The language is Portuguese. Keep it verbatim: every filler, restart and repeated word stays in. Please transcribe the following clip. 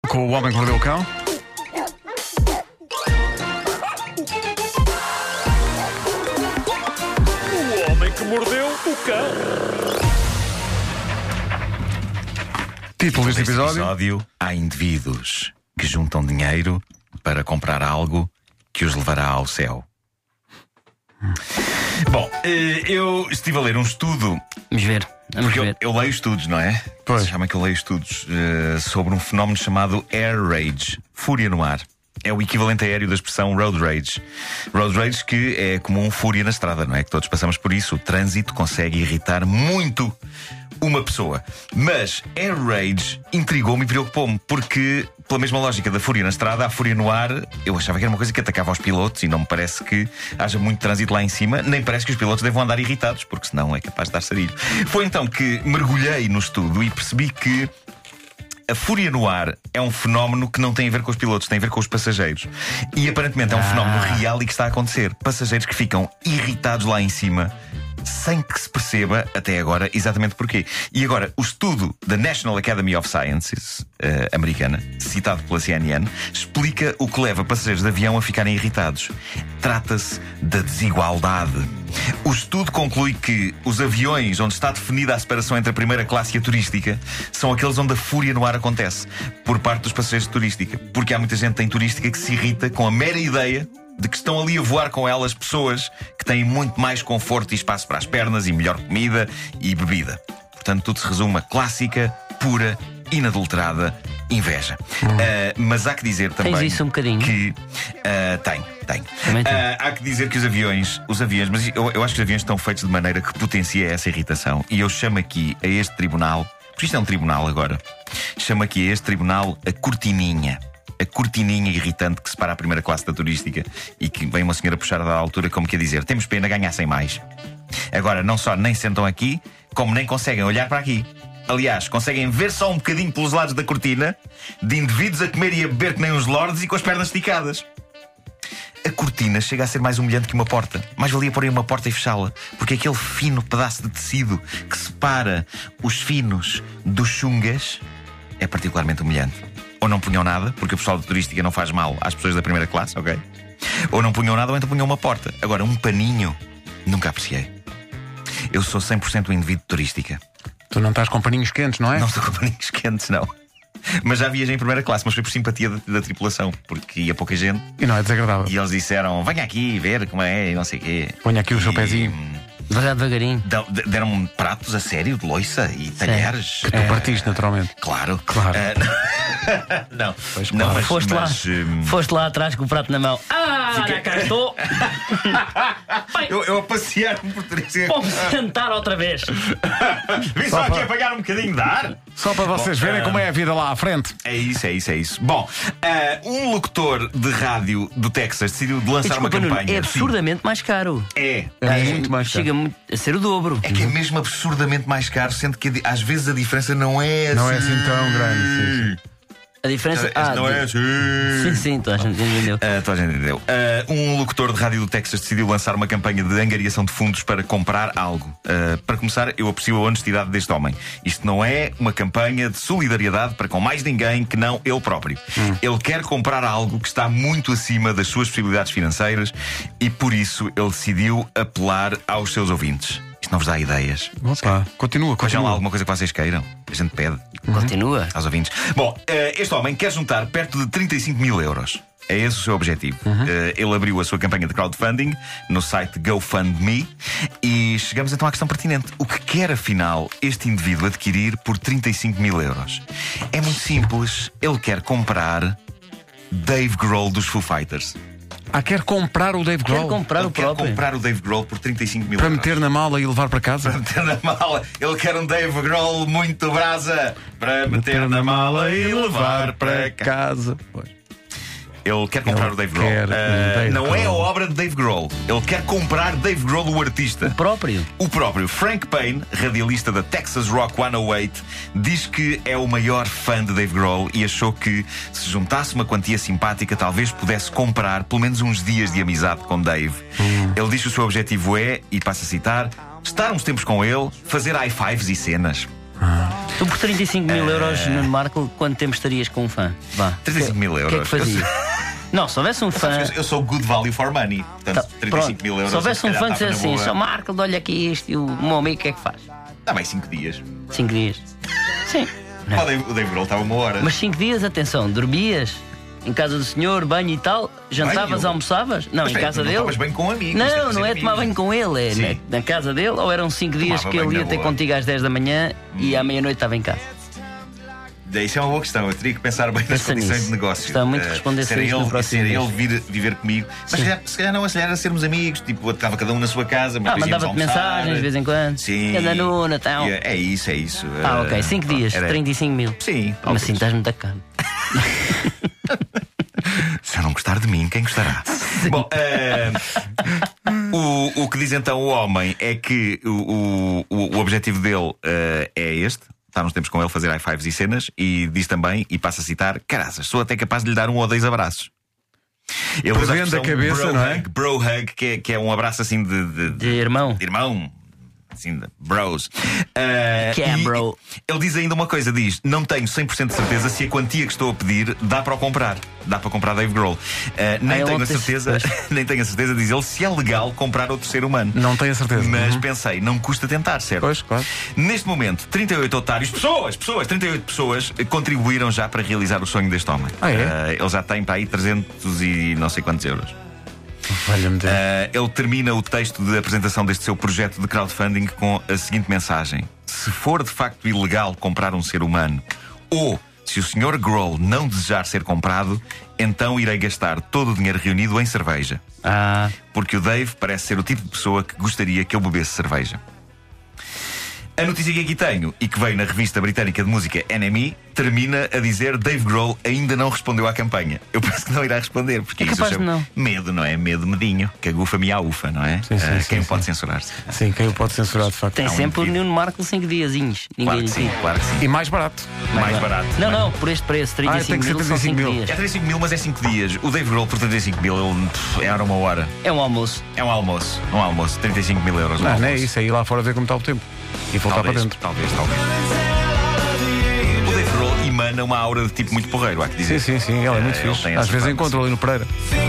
com o Homem que Mordeu o Cão. O Homem que Mordeu o Cão. Título deste Neste episódio. episódio, há indivíduos que juntam dinheiro para comprar algo que os levará ao céu. Bom, eh, eu estive a ler um estudo. Vamos ver, vamos Porque eu, ver. eu leio estudos, não é? Pois. Sabem que eu leio estudos eh, sobre um fenómeno chamado Air Rage, fúria no ar. É o equivalente aéreo da expressão Road Rage. Road Rage que é comum fúria na estrada, não é? Que todos passamos por isso. O trânsito consegue irritar muito uma pessoa. Mas Air Rage intrigou-me e preocupou-me, porque, pela mesma lógica da fúria na estrada, a fúria no ar, eu achava que era uma coisa que atacava os pilotos, e não me parece que haja muito trânsito lá em cima, nem parece que os pilotos devam andar irritados, porque senão é capaz de dar sarilho. Foi então que mergulhei no estudo e percebi que a fúria no ar é um fenómeno que não tem a ver com os pilotos, tem a ver com os passageiros. E aparentemente é um Ah. fenómeno real e que está a acontecer. Passageiros que ficam irritados lá em cima sem que se perceba, até agora, exatamente porquê. E agora, o estudo da National Academy of Sciences, uh, americana, citado pela C N N, explica o que leva passageiros de avião a ficarem irritados. Trata-se da desigualdade. O estudo conclui que os aviões onde está definida a separação entre a primeira classe e a turística são aqueles onde a fúria no ar acontece, por parte dos passageiros de turística. Porque há muita gente em turística que se irrita com a mera ideia de que estão ali a voar com elas pessoas que têm muito mais conforto e espaço para as pernas e melhor comida e bebida. Portanto, tudo se resume a clássica, pura, inadulterada inveja. Hum. Uh, mas há que dizer também Tens isso um bocadinho? que uh, tem, tem. Também tem. Uh, há que dizer que os aviões, os aviões, mas eu, eu acho que os aviões estão feitos de maneira que potencia essa irritação. E eu chamo aqui a este tribunal, porque isto é um tribunal agora, chamo aqui a este tribunal a cortininha. A cortininha irritante que separa a primeira classe da turística e que vem uma senhora puxar da altura, como quer dizer, temos pena, ganhassem mais. Agora, não só nem sentam aqui, como nem conseguem olhar para aqui. Aliás, conseguem ver só um bocadinho pelos lados da cortina de indivíduos a comer e a beber que nem uns lordes e com as pernas esticadas. A cortina chega a ser mais humilhante que uma porta. Mais valia pôr aí uma porta e fechá-la, porque aquele fino pedaço de tecido que separa os finos dos chungas é particularmente humilhante. Ou não punham nada, porque o pessoal de turística não faz mal às pessoas da primeira classe, ok? Ou não punham nada, ou então punham uma porta. Agora, um paninho, nunca apreciei. Eu sou cem por cento um indivíduo de turística. Tu não estás com paninhos quentes, não é? Não estou com paninhos quentes, não. Mas já viajei em primeira classe, mas foi por simpatia da, da tripulação, porque ia pouca gente. E não é desagradável. E eles disseram, venha aqui ver como é, e não sei o quê. Ponha aqui o seu E, pezinho. hum, Devagar, devagarinho. dão- de- Deram-me pratos a sério de loiça e talheres. Que tu partiste, naturalmente. Claro. Claro. Ah, não, Pois não, claro. mas, Foste mas, lá, hum, foste lá atrás com o prato na mão. Ah, Fiquei- já cá estou. Bem, eu, eu a passear-me por turística. vamos sentar outra vez. Vim só Só aqui para- apanhar um bocadinho de ar. Só para vocês Bom, verem ah, como é a vida lá à frente. É isso, é isso, é isso. Bom, ah, um locutor de rádio do Texas decidiu de lançar Desculpa, uma Nuno, campanha. é absurdamente mais caro. Sim, é. É É. muito mais caro. Chega muito a ser o dobro. É que é mesmo absurdamente mais caro, sendo que a di- às vezes a diferença não é assim. Não é assim tão grande, sim, sim. A diferença. Ah, não de- é assim. Sim, sim, toda a gente entendeu. Ah, toda a gente entendeu. Ah, um locutor de rádio do Texas decidiu lançar uma campanha de angariação de fundos para comprar algo. Ah, para começar, eu aprecio a honestidade deste homem. Isto não é uma campanha de solidariedade para com mais ninguém que não ele próprio. Hum. Ele quer comprar algo que está muito acima das suas possibilidades financeiras e por isso ele decidiu apelar aos seus ouvintes. Isto não vos dá ideias? Opa, continua, Vejam lá continua. alguma coisa que vocês queiram. A gente pede Continua. aos ouvintes. Bom, eh, este homem quer juntar perto de trinta e cinco mil euros. É esse o seu objetivo. Eh, ele abriu a sua campanha de crowdfunding no site GoFundMe e chegamos então à questão pertinente. O que quer, afinal, este indivíduo adquirir por trinta e cinco mil euros? É muito simples. Ele quer comprar Dave Grohl dos Foo Fighters. Ah, quer comprar o Dave Quer Grohl comprar Ele o quer próprio. comprar o Dave Grohl por trinta e cinco mil para euros. meter na mala e levar para casa? Para meter na mala. Ele quer um Dave Grohl muito brasa para meter na mala e levar para cá. casa. Pois. Ele quer comprar Ele o Dave Grohl. quer um Ah, Dave não é a Grohl. obra de Dave Grohl. Ele quer comprar Dave Grohl, o artista. Próprio. O próprio Frank Payne, radialista da Texas Rock cento e oito, diz que é o maior fã de Dave Grohl e achou que, se juntasse uma quantia simpática, talvez pudesse comprar pelo menos uns dias de amizade com Dave. Hum. Ele diz que o seu objetivo é, e passo a citar, estar uns tempos com ele, fazer high fives e cenas. Tu por trinta e cinco mil euros, Nuno Marco, quanto tempo estarias com um fã? Vá. trinta e cinco mil O que é que euros. fazia? Não, se houvesse um fã. Eu sou good value for money. Portanto, Tá, trinta e cinco pronto. mil euros. Se houvesse um calhar fã que estava dissesse na assim: boa. só Marco, olha aqui isto, e o meu amigo o que é que faz? Dá mais cinco dias. Cinco dias. Sim. Não. O Dave, o Dave Grohl estava uma hora. Mas cinco dias, atenção, dormias em casa do senhor, banho e tal, jantavas, Banho? almoçavas? Não, Mas em espera, casa não dele. estavas bem com amigos, tens Não, de não ser é tomar amigos. banho com ele, é Sim. na, na casa dele, ou eram cinco dias Tomava que ele banho ia na ter boa. contigo às dez da manhã e à meia-noite estava em casa. Isso é uma boa questão. Eu teria que pensar bem nas Pensa condições nisso. de negócio. Gostava muito de Eh, responder ser a isto ele, no próximo ser mês. ele vir viver comigo. Mas se calhar, se calhar não, se calhar era sermos amigos. Tipo, estava cada um na sua casa. Mas Ah, depois íamos mandava-te almoçar. mensagens de vez em quando. Sim. Anda no Natal. E É é isso, é isso. Ah, Eh, ok, cinco dias, era- trinta e cinco mil. Sim, Mas talvez. assim, estás muito caro. Se eu não gostar de mim, quem gostará? Bom, eh, o, o que diz então o homem é que o, o, o objetivo dele eh, é este. Está uns tempos com ele fazer high fives e cenas. E diz também, e passa a citar: caraças, sou até capaz de lhe dar um ou dois abraços. Ele usa Prevendo a expressão cabeça, bro não é? hug, Bro hug, que é, que é um abraço assim de, de, De irmão. de irmão. Assim, de bros. Uh, Que é, e bro? Ele diz ainda uma coisa: diz, não tenho cem por cento de certeza se a quantia que estou a pedir dá para o comprar. Dá para comprar Dave Grohl. Uh, nem ele tenho não a tem certeza, nem tenho a certeza, diz ele, se é legal comprar outro ser humano. Não tenho a certeza. Mas Uhum. pensei, não custa tentar, certo? Pois, claro. Neste momento, trinta e oito otários, pessoas, pessoas, trinta e oito pessoas eh, contribuíram já para realizar o sonho deste homem. Ah, é? Eh, ele já tem para aí trezentos e não sei quantos euros. Valha-me Deus. Eh, ele termina o texto de apresentação deste seu projeto de crowdfunding com a seguinte mensagem: se for de facto ilegal comprar um ser humano, ou se o senhor Grohl não desejar ser comprado, então irei gastar todo o dinheiro reunido em cerveja. Ah, Porque o Dave parece ser o tipo de pessoa que gostaria que eu bebesse cerveja. A notícia que aqui tenho, e que veio na revista britânica de música N M E, termina a dizer: Dave Grohl ainda não respondeu à campanha. Eu penso que não irá responder, porque É isso eu capaz de chamo não. medo, não é? Medo medinho. Que agufa-me à ufa, não é? Sim, sim, Ah, sim, quem sim. pode censurar-se? Sim, quem o pode censurar de facto. tem Há um sempre o indivíduo. Nuno Marco cinco diazinhos. Ninguém Claro que lhe sim, tira. claro que sim. E mais barato. Mais barato. Não, mais não, por este preço, trinta e Ah, tem cinco que ser mil são trinta e cinco cinco mil. dias. É trinta e cinco mil, mas é cinco dias. O Dave Grohl por trinta e cinco mil, ele pff, era uma hora. É um almoço. É um almoço. Um almoço. trinta e cinco mil euros. Um Não, não é almoço. isso, é ir lá fora ver como está o tempo. E voltar Talvez, para dentro. talvez, talvez. O Dave Grohl emana uma aura de tipo muito porreiro, há que dizer. Sim, sim, sim, ele é muito Eh, ele fixe. tem Às essa vezes fama, encontro ali no Pereira. Think